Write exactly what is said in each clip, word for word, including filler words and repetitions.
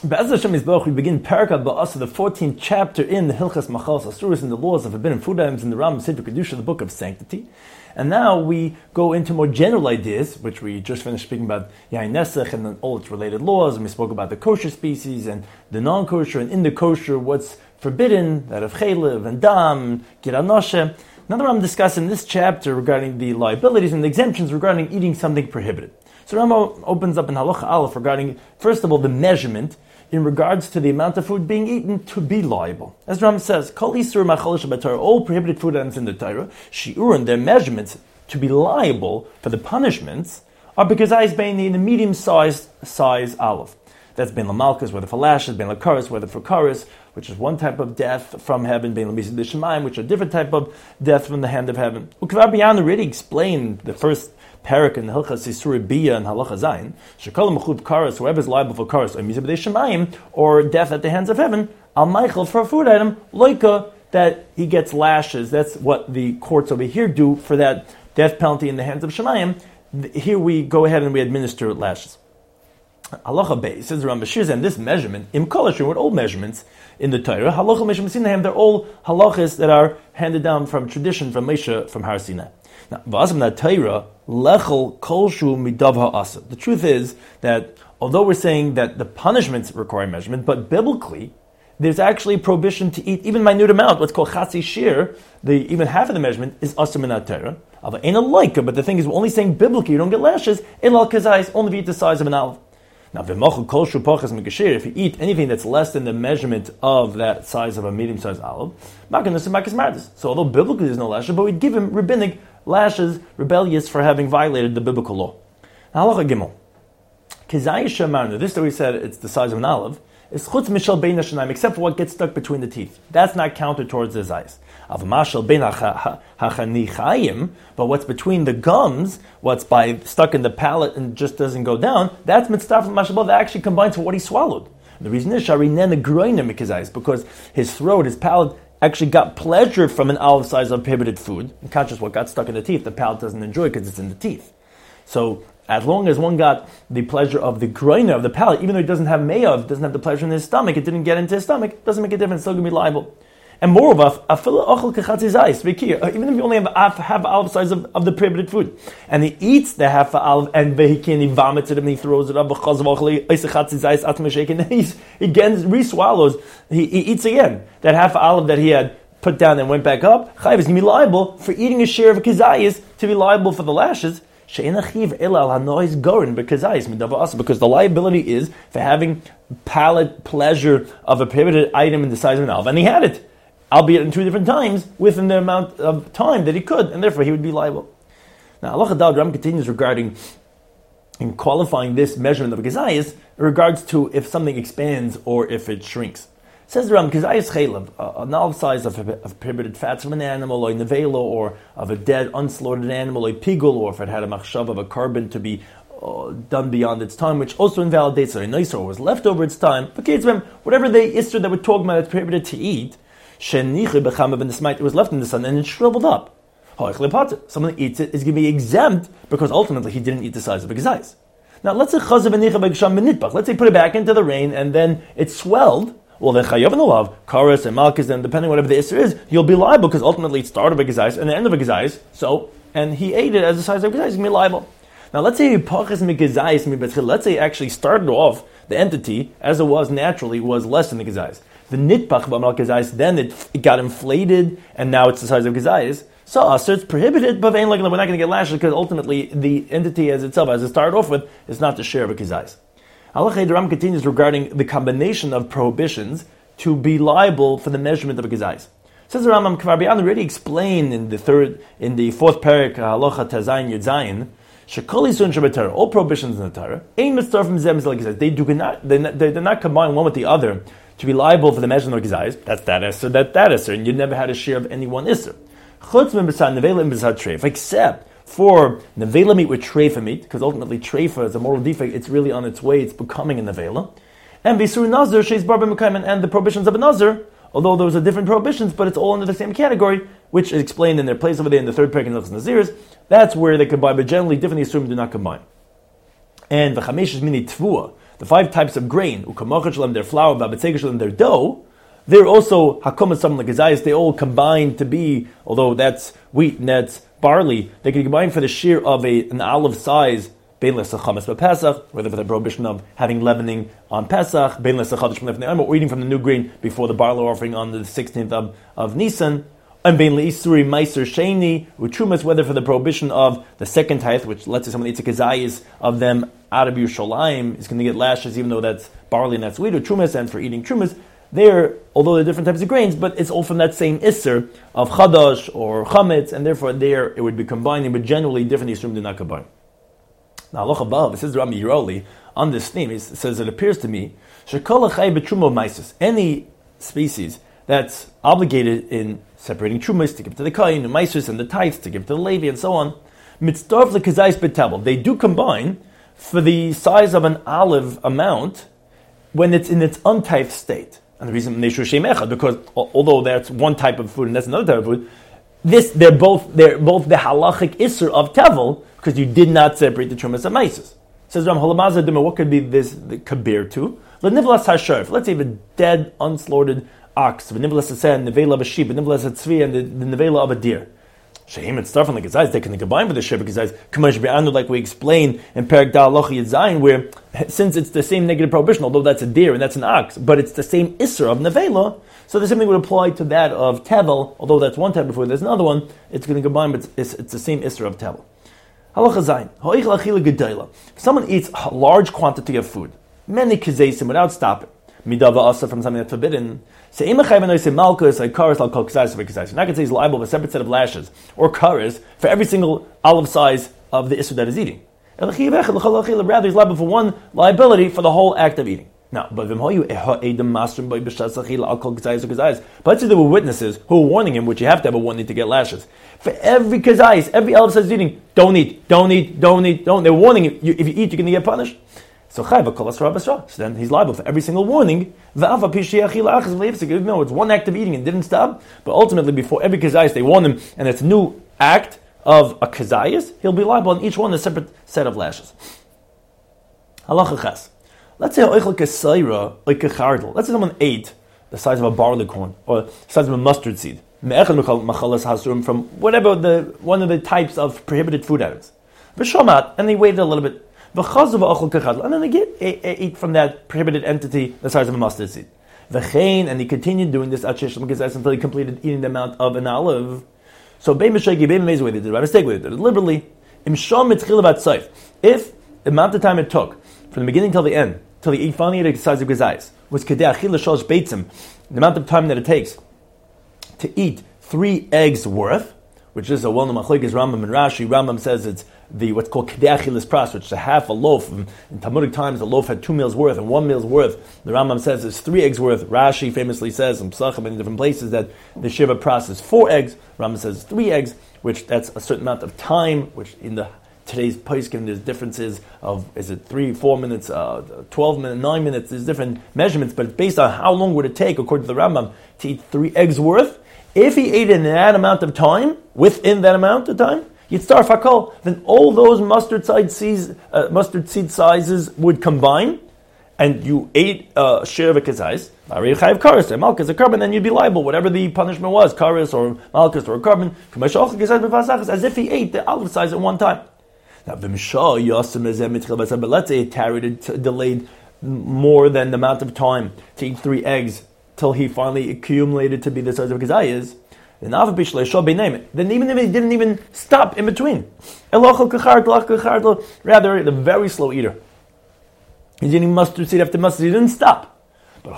Be'ez Hashem Yisborach, we begin Parakah Ba'asa, the fourteenth chapter in the Hilchas Machals Asuros, in the laws of forbidden food items in the Rambam Siddur Kedusha, the book of sanctity. And now we go into more general ideas, which we just finished speaking about Yain Nesach and then all its related laws, and we spoke about the kosher species and the non-kosher, and in the kosher what's forbidden, that of Chaylev and Dam, Gid Anoshe. Now the Rambam discussing in this chapter regarding the liabilities and the exemptions regarding eating something prohibited. So Rambam opens up in Halacha Aleph regarding, first of all, the measurement in regards to the amount of food being eaten to be liable. As Rambam says, Kol Isur Machal Shabbat, all prohibited food items in the Torah, Shi'ur, their measurements to be liable for the punishments are because I is being in the medium-sized size Aleph. That's Ben Lamalkas, whether for lashes, Ben Lakaris, whether for karis, which is one type of death from heaven, Ben Lamisid Shemayim, which are a different type of death from the hand of heaven. Ukvar Biyan already explained the first parak in the Hilchas Yisur Biyah and Halacha Zayin. Shekol Mechub Karis, whoever is liable for karis, or Mizib Shemayim, or death at the hands of heaven, Al Michael for a food item, loika, that he gets lashes. That's what the courts over here do for that death penalty in the hands of Shemayim. Here we go ahead and we administer lashes. Halacha Bey says the Rambam, and this measurement, im kolashim, with all measurements in the Torah, halacha Moshe Sinai, they're all halachas that are handed down from tradition from Moshe from Har Sinai. Now, v'asam na Torah lechel kolshu midav ha'asa. The truth is that although we're saying that the punishments require measurement, but biblically there's actually a prohibition to eat even minute amount, what's called chatzi shir, the even half of the measurement is asur min Torah. Ain't a loika, but the thing is, we're only saying biblically you don't get lashes. Ilal kazais, only eat the size of an olive. Now, if you eat anything that's less than the measurement of that size of a medium-sized olive, so although biblically there's no lashes, but we'd give him rabbinic lashes, rebellious for having violated the biblical law. Now, halacha gimel. This story said it's the size of an olive. It's chutz mishal bein hashanayim, except for what gets stuck between the teeth. That's not counted towards the zayis. But what's between the gums, what's by stuck in the palate and just doesn't go down, that's mitzvah from mashabal that actually combines with what he swallowed. And the reason is because his throat, his palate, actually got pleasure from an olive size of prohibited food. And conscious what got stuck in the teeth, the palate doesn't enjoy because it's in the teeth. So as long as one got the pleasure of the groiner, of the palate, even though he doesn't have mayav, doesn't have the pleasure in his stomach, it didn't get into his stomach, it doesn't make a difference, it's still going to be liable. And moreover, even if you only have half, half olive size of, of the prohibited food, and he eats the half olive, and he vomits it, and he throws it up, and then he's, he again re-swallows, he, he eats again. That half olive that he had put down and went back up, Chayiv is going to be liable for eating a share of a kazayis to be liable for the lashes, because the liability is for having palate pleasure of a prohibited item in the size of an olive, and he had it, albeit in two different times, within the amount of time that he could, and therefore he would be liable. Now, Allah Chadal Ram continues regarding in qualifying this measurement of gazayis in regards to if something expands or if it shrinks. It says the Ram, gazayis chaylev, an olive size of, of prohibited fats of an animal, or nevela, or of a dead, unslaughtered animal, or pigul, or if it had a machshav of a carbon to be uh, done beyond its time, which also invalidates, or a nicer, or was left over its time. Whatever the isser that we're talking about that's prohibited to eat, it was left in the sun and it shriveled up. Someone eats it is going to be exempt because ultimately he didn't eat the size of a gazais. Now let's say let's say put it back into the rain and then it swelled. Well, then chayav and olav, karas and malchus, and depending on whatever the isser is, you'll be liable because ultimately it started of a gazais and the end of a gazais. So, and he ate it as the size of a gazais, he's going to be liable. Now let's say let's say it actually started off the entity as it was naturally was less than the gazais. The nitpach b'amal gazais, then it, it got inflated, and now it's the size of gazais. So, uh, so it's prohibited, but we're not going to get lashes because ultimately the entity as itself, as it started off with, is not the share of a gazais. Allah Ram continues regarding the combination of prohibitions to be liable for the measurement of a gazais. Says the Rambam, Kvar Biyan already explained in the third, in the fourth parak, Halacha Tazayin Yud Zayin, Shekol Isun Shabbat, all prohibitions in the Torah, Ein mitzvah from Zem Zel. They do not, they they're not combined one with the other to be liable for the measurement of gazais. That's that isser, that that isser, and you never had a share of any one isser. Chutz min b'sad nevela and b'sad treifa, except for nevela meat with treifa meat, because ultimately treifa is a moral defect. It's really on its way. It's becoming a nevela. And b'sur nazir sheis bar b'mekayim, and the prohibitions of a nazir, although those are different prohibitions, but it's all under the same category, which is explained in their place over there in the third parak in Hilchos Naziris. That's where they combine, but generally different isurim do not combine. And v'chamesh is mini tvua. the five types of grain, ukamachat shalem, their flour, vabetzega shalem, their dough, they're also hakumas something like gazayas. They all combine to be, although that's wheat and that's barley, they can combine for the shear of a an olive size. Bein l'sachamas b'Pesach, whether for the prohibition of having leavening on Pesach, bein l'sachadish b'nefnei or eating from the new grain before the barley offering on the sixteenth of, of Nisan, and bein l'isuri meiser sheni utrumas, whether for the prohibition of the second tithe, which lets us someone eats a kazayis of them out of Yerushalayim, is going to get lashes, even though that's barley and that's wheat, or trumas, and for eating trumas, there, although they're different types of grains, but it's all from that same isser of chadash or chametz, and therefore there it would be combining, but generally different issurim do not combine. Now, Allah above, it says Rami Yeroli on this theme. It says it appears to me, any species that's obligated in separating trumas to give to the kain, and maisus and the tithes to give to the Levi, and so on, mitzdarf lekazayis betabel. They do combine for the size of an olive amount when it's in its untithed state. And the reason Neshur Shemecha, because although that's one type of food and that's another type of food, this they're both they're both the halachic isser of tevel, because you did not separate the trumas and maisus. Says Ram Halamazah Dima, what could be this the kabir to? Lenivlas hasharf. Let's say if a dead, unslaughtered ox, v'nivlas hasen, nevela of a sheep, v'nivlas hatzvi, and the, the nevela of a deer. Shehem and stuff like guys, they can combine with the sheep because kamash be'anu, like we explained in Perek Dal Loch Yitzayin, where since it's the same negative prohibition, although that's a deer and that's an ox, but it's the same isser of nevela, so the same thing would apply to that of tevel, although that's one type of food, there's another one, it's going to combine, but it's, it's the same isser of tevel. Halacha zayin. Ha'ich lachila gedayla. If someone eats a large quantity of food, many kizaysim without stopping, midava asa from something that's forbidden. Say imachayven say malchus like karas al kol kizayis for kizayis. You're not going to say he's liable for a separate set of lashes or karas for every single olive size of the issue that is eating. Rather, he's liable for one liability for the whole act of eating. Now, but let's say there were witnesses who were warning him, which you have to have a warning to get lashes. For every kazayis, every olive size eating, don't eat, don't eat, don't eat, don't. They're warning him. You, if you eat, you're going to get punished. So So then he's liable for every single warning. Even though it's one act of eating and didn't stop, but ultimately before every kazayis they warn him, and it's a new act of a kazayis, he'll be liable on each one a separate set of lashes. Halacha ches. Let's say like a sayra, like a chardal. Let's say someone ate the size of a barley corn or the size of a mustard seed from whatever the one of the types of prohibited food items. And they waited a little bit. And then they get ate from that prohibited entity the size of a mustard seed. And he continued doing this until he completed eating the amount of an olive. So they did a mistake with it. Deliberately, if the amount of time it took from the beginning till the end, till he ate finally ate the size of gazais, was kedei achila shalosh beitzim, the amount of time that it takes to eat three eggs worth, which is a well-known machlokes Rambam and Rashi. Rambam says it's the what's called kedei achilas pras, which is a half a loaf. In Talmudic times, a loaf had two meals worth, and one meal's worth, the Rambam says, is three eggs worth. Rashi famously says in Pesachim in different places that the shiva pras is four eggs. Rambam says it's three eggs, which that's a certain amount of time, which in the today's poskim, there's differences of, is it three, four minutes, uh, twelve minutes, nine minutes, there's different measurements, but it's based on how long would it take, according to the Rambam, to eat three eggs worth. If he ate it in that amount of time, within that amount of time, you'd start fakol, then all those mustard seed seeds, uh, mustard seed sizes would combine, and you ate a uh, share of a kazais, chayiv karis, and malchus, a carbon, then you'd be liable, whatever the punishment was, karis or malchus or a carbon, as if he ate the olive size at one time. Now, but let's say it tarried, it delayed more than the amount of time to eat three eggs till he finally accumulated to be the size of kazayas. Then even if he didn't even stop in between, rather the very slow eater. He's eating mustard seed after mustard seed, he didn't stop. But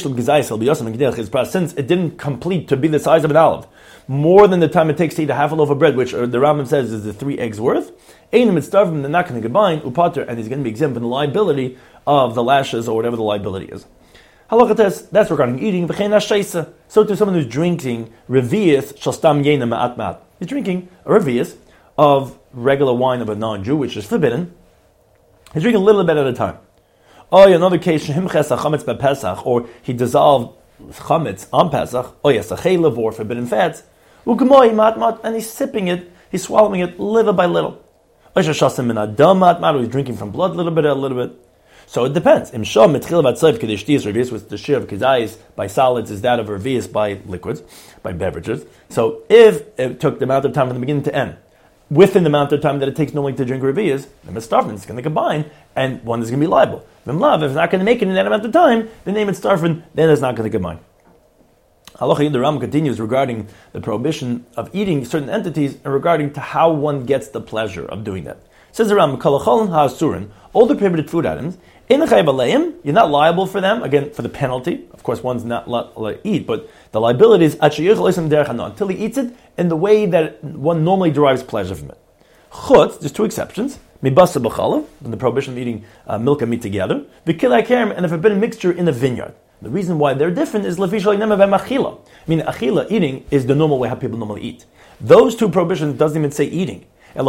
since it didn't complete to be the size of an olive, more than the time it takes to eat a half a loaf of bread, which the Rambam says is the three eggs worth, they're not going to combine, upater, and he's going to be exempt from the liability of the lashes or whatever the liability is. Halachates, that's regarding eating. So to someone who's drinking revius shalstam yena ma'at ma'at. He's drinking a revius of regular wine of a non-Jew, which is forbidden. He's drinking a little bit at a time. Oh, another case, chametz b'Pesach, or he dissolved chametz on Pesach. Oh yes, a chaylev or forbidden fats. And he's sipping it, he's swallowing it little by little. Or he's drinking from blood a little bit, a little bit. So it depends. Im shom mitchil vatzav kedishtis revius with the share of kedais by solids is that of revius by liquids, by beverages. So if it took the amount of time from the beginning to end, within the amount of time that it takes normally to drink revius, then mitzdarfen is going to combine, and one is going to be liable. V'mlav, if it's not going to make it in that amount of time, the name mitzdarfen, then it's not going to combine. Halacha, the Ram continues regarding the prohibition of eating certain entities and regarding to how one gets the pleasure of doing that. It says the Ram, kalacholin ha'asurin, all the prohibited food items, in the you're not liable for them, again, for the penalty. Of course, one's not allowed to eat, but the liability is until he eats it in the way that one normally derives pleasure from it. Chutz, there's two exceptions. Mibasa b'chalav, the prohibition of eating uh, milk and meat together. V'kilai kerem, and the forbidden mixture in the vineyard. The reason why they're different is lefishal yinema v'machila. I mean, achila, eating, is the normal way how people normally eat. Those two prohibitions doesn't even say eating.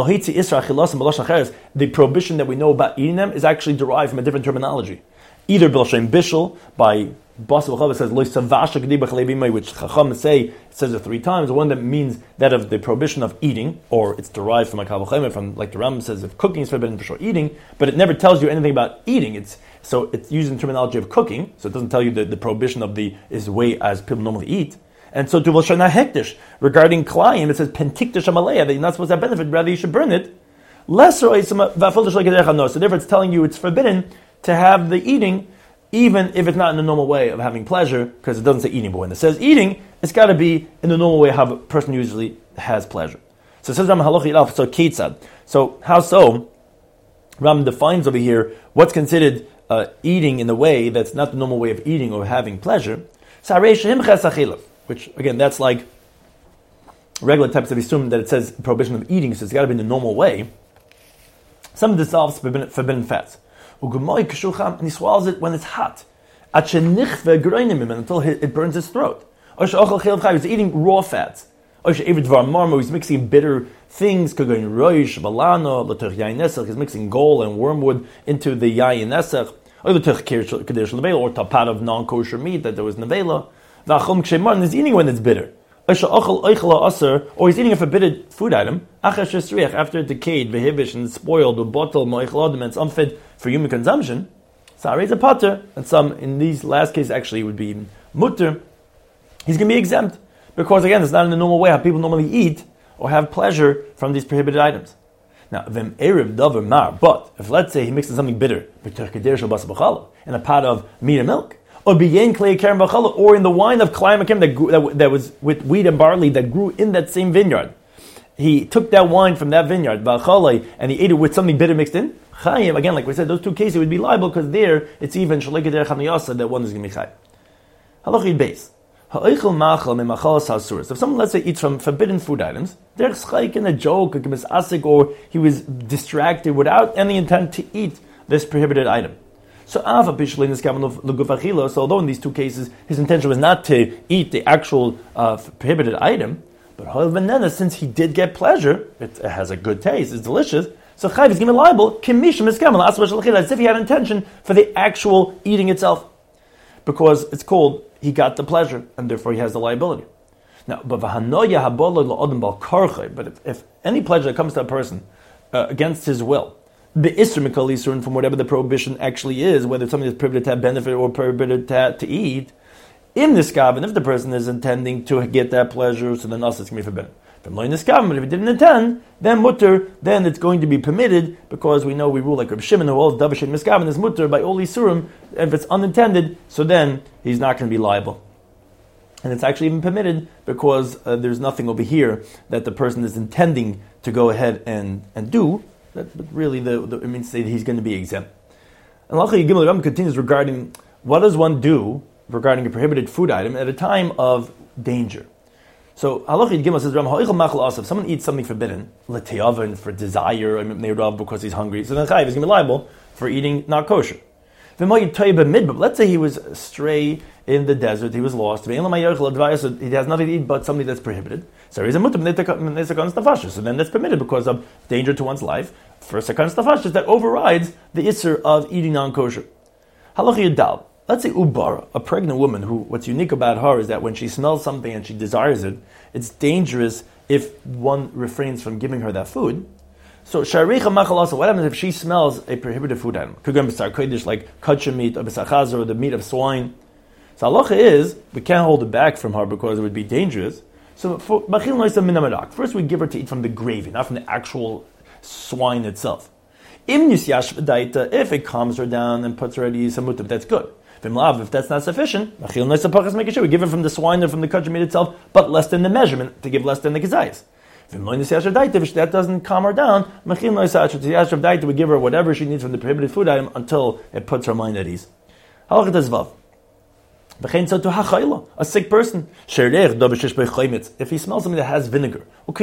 The prohibition that we know about eating them is actually derived from a different terminology. Either b'lashem bishul, by Basel Chav, it says lo savasha k'di b'chalei, which Chacham say, it says it three times. One that means that of the prohibition of eating, or it's derived from a kavachayim, from like the Ram says, if cooking is forbidden for sure eating, but it never tells you anything about eating. It's so it's using terminology of cooking, so it doesn't tell you that the prohibition of the is the way as people normally eat. And so to Vashana Hektish, regarding Klayim, it says Pentiktish Amalea, that you're not supposed to have benefit, rather you should burn it. Lesser so therefore it's telling you it's forbidden to have the eating, even if it's not in the normal way of having pleasure, because it doesn't say eating, but when it says eating, it's got to be in the normal way how a person usually has pleasure. So it says Ram Halachi Alf, so Ketzad. So how so? Ram defines over here what's considered uh, eating in the way that's not the normal way of eating or having pleasure. Which, again, that's like regular types of isum that it says prohibition of eating, so it's got to be in the normal way. Some dissolves forbidden, forbidden fats. And he swallows it when it's hot. Until it burns his throat. He's eating raw fats. He's mixing bitter things. He's mixing gol and wormwood into the yayin nesach. Or tapat of non-kosher meat that there was nevela. He's eating when it's bitter. Or he's eating a forbidden food item after it decayed, vehivish, and spoiled, or bottled, and it's unfit for human consumption. Sarei is a pater, and some, in these last cases, actually would be mutter. He's going to be exempt. Because again, it's not in the normal way how people normally eat or have pleasure from these prohibited items. Now, v'em erev davar mar, but if let's say he mixes something bitter, in a pot of meat and milk, or began clay kerem b'chala, or in the wine of klayim akem that, that that was with wheat and barley that grew in that same vineyard. He took that wine from that vineyard, b'chala, and he ate it with something bitter mixed in. Chayim, again, like we said, those two cases would be liable because there it's even shalei keder chaniyasa that one is going to be chayim. Halachid base. If someone, let's say, eats from forbidden food items, there's like in a joke, or he was distracted without any intent to eat this prohibited item. So, so although in these two cases his intention was not to eat the actual uh, prohibited item, but since he did get pleasure, it, it has a good taste, it's delicious, so Chayv is given liable, as if he had intention for the actual eating itself. Because it's called, he got the pleasure, and therefore he has the liability. Now, but if, if any pleasure that comes to a person uh, against his will, the isra mikol isurin, from whatever the prohibition actually is, whether it's something that's prohibited to have benefit or prohibited to, to eat, in this gavan, if the person is intending to get that pleasure, so then also it's going to be forbidden. But if he didn't intend, then mutter, then it's going to be permitted, because we know we rule like Reb Shimon, who holds davar shein miskaven is mutter by all isurim. If it's unintended, so then he's not going to be liable. And it's actually even permitted because uh, there's nothing over here that the person is intending to go ahead and, and do. That, but really, the, the, it means to say that he's going to be exempt. And Lacha Yigimel Ram continues regarding what does one do regarding a prohibited food item at a time of danger. So Halacha Gimel says, if someone eats something forbidden, l'te'avan, for desire, I mean, because he's hungry, so then Chayiv is going to be liable for eating not kosher. But let's say he was stray in the desert, he was lost, he has nothing to eat but something that's prohibited. So he's a mutam, so then that's permitted because of danger to one's life. For sakan stafashis, that overrides the isser of eating non-kosher. Halacha Yudal. Let's say ubara, a pregnant woman who, what's unique about her is that when she smells something and she desires it, it's dangerous if one refrains from giving her that food. So sharicha machal also. What happens if she smells a prohibited food item? Could go b'sar kodesh like kosher meat or b'sar chazer or the meat of swine. So halacha is we can't hold it back from her because it would be dangerous. So for machil noisa min hamarak, first we give her to eat from the gravy, not from the actual swine itself. Im nisyash v'daita, if it calms her down and puts her at ease, that's good. If that's not sufficient, machil noisa pachas make sure we give it from the swine or from the kosher meat itself, but less than the measurement to give less than the kazayas. If that doesn't calm her down, we give her whatever she needs from the prohibited food item until it puts her mind at ease. So to a sick person, if he smells something that has vinegar, or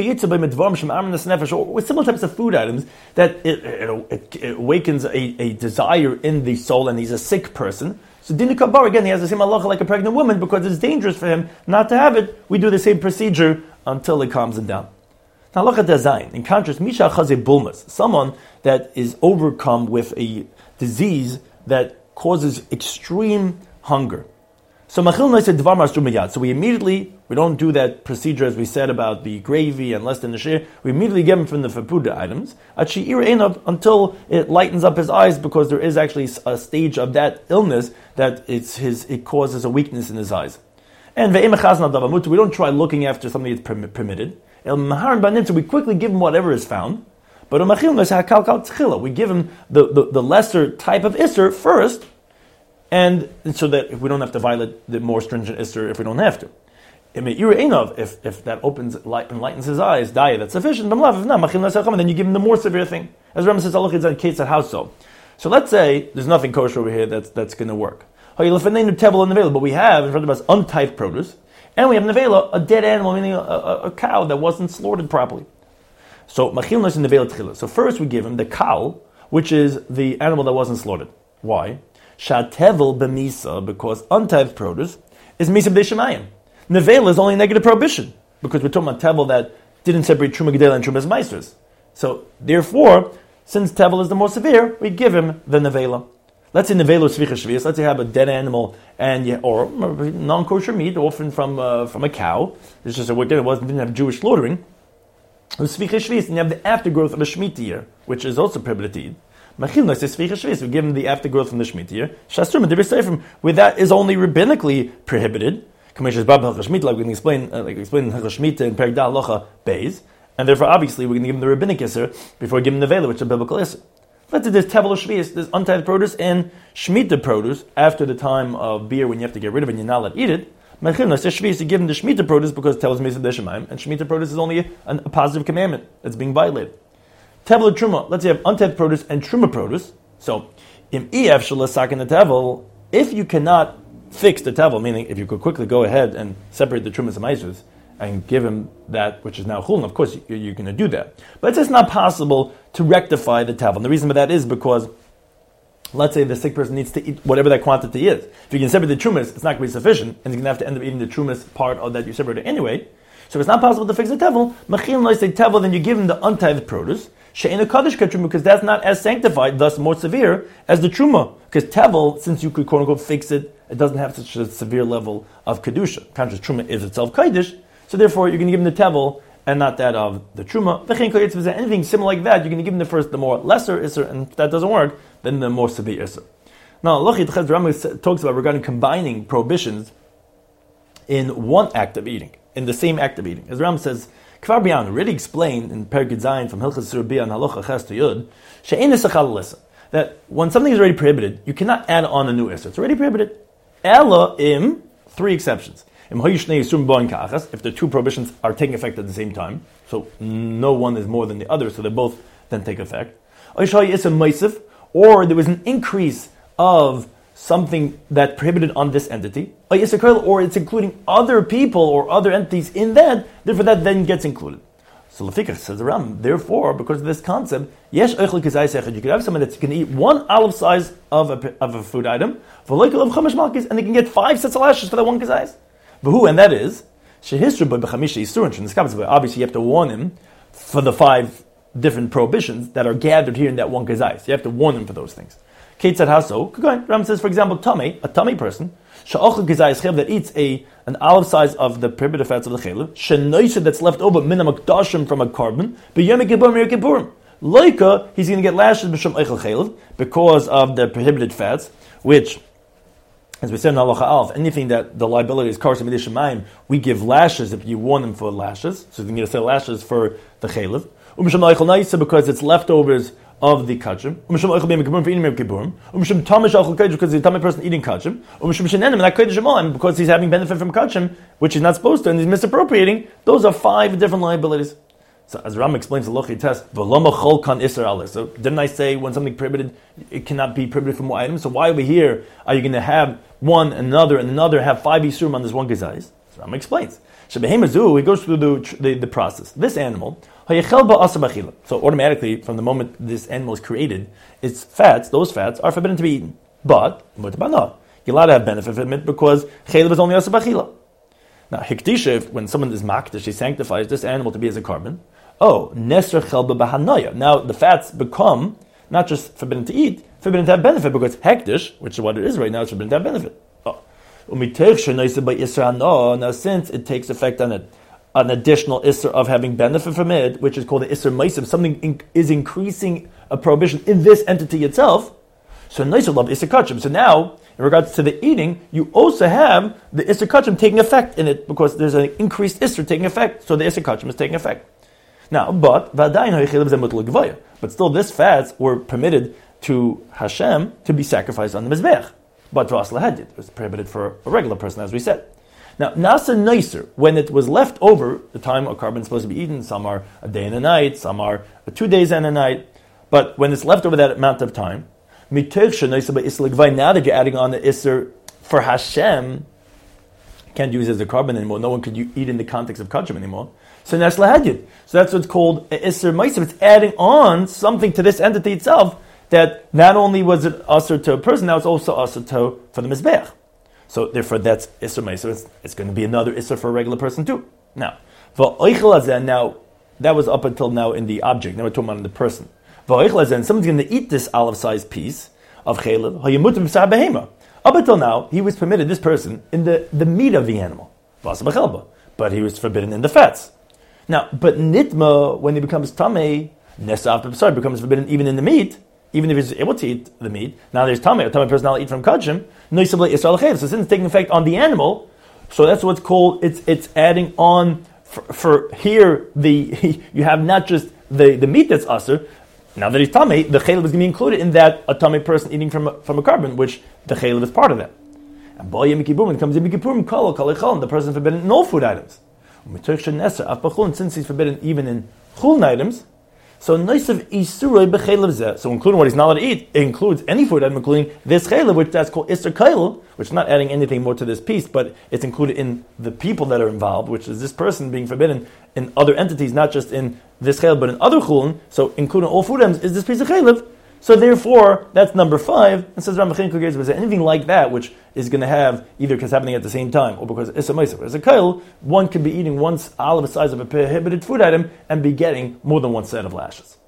with similar types of food items, that it, it, it awakens a, a desire in the soul, and he's a sick person. So Dina Kabar, again, he has the same halacha like a pregnant woman, because it's dangerous for him not to have it. We do the same procedure until it calms him down. Now look at the zayin. In contrast, Misha Chaze Bulmas, someone that is overcome with a disease that causes extreme hunger. So So we immediately, we don't do that procedure as we said about the gravy and less than the share. We immediately give him from the fapuda items until it lightens up his eyes, because there is actually a stage of that illness that it's his, it causes a weakness in his eyes. And we don't try looking after something that's permitted. So we quickly give him whatever is found. But we give him the, the, the lesser type of isser first, and so that we don't have to violate the more stringent isser if we don't have to. If, if that opens light and lightens his eyes, daya, that's sufficient. If not, then you give him the more severe thing. As Rambam says, how so? So let's say there's nothing kosher over here that's, that's going to work. But we have in front of us untyped produce, and we have nevela, a dead animal, meaning a, a, a cow that wasn't slaughtered properly. So machil nos in nevela tchila. So first we give him the cow, which is the animal that wasn't slaughtered. Why? Shatevel b'misa, because untyped produce is misa b'dei shemayim. Nevela is only a negative prohibition, because we're talking about tevel that didn't separate truma gedela and trumas meisters. So therefore, since tevel is the more severe, we give him the nevela. Let's say nevelo svicha shvius. Let's say you have a dead animal and or non-kosher meat, often from uh, from a cow. It's just a word it wasn't didn't have Jewish slaughtering. Svicha shvius, and you have the aftergrowth of a shemitah year, which is also prohibited to eat. Machilna says svicha shvius. We give him the aftergrowth from the shemitah year. Shastrum and Divrei where that is only rabbinically prohibited. Like we can explain, uh, like we explain in Shemitah and Perek Dal Halacha Beis, and therefore obviously we're going to give him the rabbinic isser before we give him the nevela, which is a biblical isser. Let's say there's tevel shvius, there's untied produce and shemitah produce after the time of beer when you have to get rid of it and you're not allowed to eat it. Mechilna says shvius, you give him the shemitah produce because tevel is mesa d'shemayim, and shemitah produce is only a, a positive commandment that's being violated. Tevel truma, let's say you have untied produce and truma produce. So, im ef shalasak in the tevel, if you cannot fix the tevel, meaning if you could quickly go ahead and separate the trumas and maizers and give him that which is now chulin, of course you, you're going to do that. But it's just not possible to rectify the tevel. And the reason for that is because, let's say the sick person needs to eat whatever that quantity is. If you can separate the trumas, it's not going to be sufficient, and you're going to have to end up eating the trumas part of that you separated anyway. So if it's not possible to fix the tevel, machil nois say tevel, then you give him the untithed produce, she'ena kaddish truma, because that's not as sanctified, thus more severe, as the truma. Because tevel, since you could quote unquote fix it, it doesn't have such a severe level of kedusha. Conscious truma is itself kaddish, so therefore you're going to give him the tevel and not that of the truma. If there's anything similar like that, you're going to give him the first, the more lesser isser, and if that doesn't work, then the more severe isser. Now, Lochit Chaz Rambam talks about regarding combining prohibitions in one act of eating, in the same act of eating. As Rambam says, Kvar B'yan already explained in Perek Zayin from Hilchas Surabiyah and Halacha Ches to Yud, she'ein esachal l'issa, that when something is already prohibited, you cannot add on a new isser. It's already prohibited. Ela im, three exceptions. If the two prohibitions are taking effect at the same time, so no one is more than the other, so they both then take effect. Or there was an increase of something that prohibited on this entity, or it's including other people or other entities in that, therefore that then gets included. So Lefikach says the Ram, therefore, because of this concept, yesh eichel kizai sechad, you could have someone that can eat one olive size of a, of a food item, and they can get five sets of lashes for that one kizai. Who, and that is, obviously you have to warn him for the five different prohibitions that are gathered here in that one kazai. So you have to warn him for those things. Kate said, how so? Ram says, for example, tummy, a tummy person, that eats a an olive size of the prohibited fats of the chaylev, shenoisha that's left over, minam akdashim from a carbon, b'yom kippurim, loika, he's going to get lashes b'shem eichel chaylev because of the prohibited fats, which, as we said in Halacha Alf, anything that the liability is karsa midei shemayim, we give lashes if you want them for lashes. So you can get a set of lashes for the chaylev. Umsham eichel naisa because it's leftovers of the kachim. Umsham eichel b'yom kippurim for eating yom kippurim. Umsham tamish eichel kodesh because he's a tamei person eating kachim. Umsham shenenim not kodesh shemayim because he's having benefit from kachim, which he's not supposed to, and he's misappropriating. Those are five different liabilities. So as Ram explains the Lochi test, v'lama chol kan iser aleh. So didn't I say when something prohibited, it cannot be prohibited from one item? So why over here are you going to have one, another, and another have five isurim on this one gezayis? So Ram explains. Shebehemazu, he goes through the, the, the process. This animal, so automatically, from the moment this animal is created, its fats, those fats, are forbidden to be eaten. But, you're allowed to have benefit from it because chaylev is only asa b'achila. Now, hiktisha, when someone is makdish, he sanctifies this animal to be as a carbon. Oh, nesr chelba b'hanaya. Now, the fats become not just forbidden to eat, forbidden to have benefit because hektish, which is what it is right now, is forbidden to have benefit. Oh. Now, since it takes effect on it, an additional isser of having benefit from it, which is called the isser meisim, something in, is increasing a prohibition in this entity itself. So nicer love isser kachim. So now, in regards to the eating, you also have the isser kachim taking effect in it because there's an increased isser taking effect. So the isser kachim is taking effect. Now, but but still, this fats were permitted to Hashem to be sacrificed on the mizbech. But to Aslahadid, it was prohibited for a regular person, as we said. Now, nasa nicer, when it was left over, the time a carbon is supposed to be eaten, some are a day and a night, some are two days and a night, but when it's left over that amount of time, now that you're adding on the isser for Hashem, can't use it as a carbon anymore, no one could eat in the context of kachim anymore, so that's lahadid. So that's what's called a isser meisim. It's adding on something to this entity itself that not only was it usher to a person, now it's also usher to for the mizbech. So therefore, that's isser meiser. It's, it's going to be another isser for a regular person too. Now, now that was up until now in the object. Now we're talking about in the person. Someone's going to eat this olive-sized piece of chaylev. Up until now, he was permitted, this person, in the, the meat of the animal, but he was forbidden in the fats. Now, but nitma, when he becomes tamei, nesaf sorry, becomes forbidden even in the meat. Even if he's able to eat the meat, now there's tamei, a tamei person now eat from kachim. So since it's taking effect on the animal, so that's what's called, it's it's adding on, for, for here, the you have not just the, the meat that's asur, now that he's tamei, the chaylev is going to be included in that, a tamei person eating from a, from a carbon, which the chaylev is part of that. And boy, Yom Kippurim, when it comes to Yom Kippurim, kol kol echol, the person is forbidden in all food items. Since he's forbidden even in chulin items, so noisav isuroi b'chaylev zeh. So including what he's not allowed to eat, it includes any food item, including this chaylev, which that's called iser kail, which is not adding anything more to this piece, but it's included in the people that are involved, which is this person being forbidden in other entities, not just in this chaylev, but in other chulin. So including all food items is this piece of chaylev. So therefore, that's number five. And says Ramachin Kugez, was there anything like that which is going to have either because happening at the same time or because it's a meiser, as a kail, one could be eating one olive the size of a prohibited food item and be getting more than one set of lashes.